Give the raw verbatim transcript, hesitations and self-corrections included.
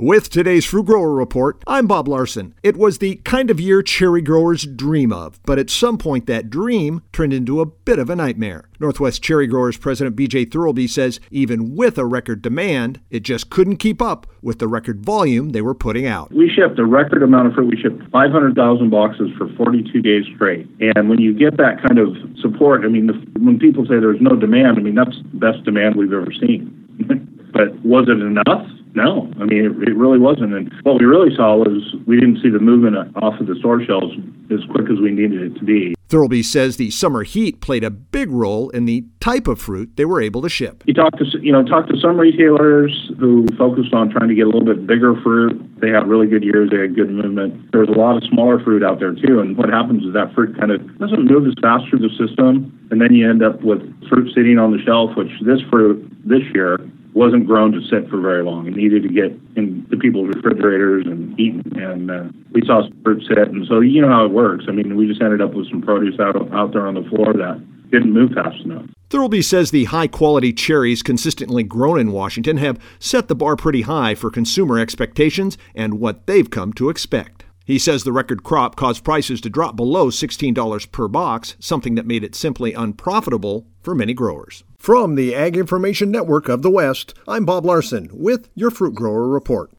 With today's Fruit Grower Report, I'm Bob Larson. It was the kind of year cherry growers dream of, but at some point that dream turned into a bit of a nightmare. Northwest Cherry Growers President B J Thirlby says even with a record demand, it just couldn't keep up with the record volume they were putting out. We shipped a record amount of fruit. We shipped five hundred thousand boxes for forty-two days straight. And when you get that kind of support, I mean, the, when people say there's no demand, I mean, that's the best demand we've ever seen. But was it enough? No, I mean, it, it really wasn't. And what we really saw was we didn't see the movement off of the store shelves as quick as we needed it to be. Thirlby says the summer heat played a big role in the type of fruit they were able to ship. You talk to, you know, talk to some retailers who focused on trying to get a little bit bigger fruit. They had really good years. They had good movement. There's a lot of smaller fruit out there too. And what happens is that fruit kind of doesn't move as fast through the system. And then you end up with fruit sitting on the shelf, which this fruit this year wasn't grown to sit for very long. It needed to get in the people's refrigerators and eaten. And uh, we saw some fruit sit. And so you know how it works. I mean, we just ended up with some produce out, out there on the floor that didn't move fast enough. Thirlby says the high-quality cherries consistently grown in Washington have set the bar pretty high for consumer expectations and what they've come to expect. He says the record crop caused prices to drop below sixteen dollars per box, something that made it simply unprofitable for many growers. From the Ag Information Network of the West, I'm Bob Larson with your Fruit Grower Report.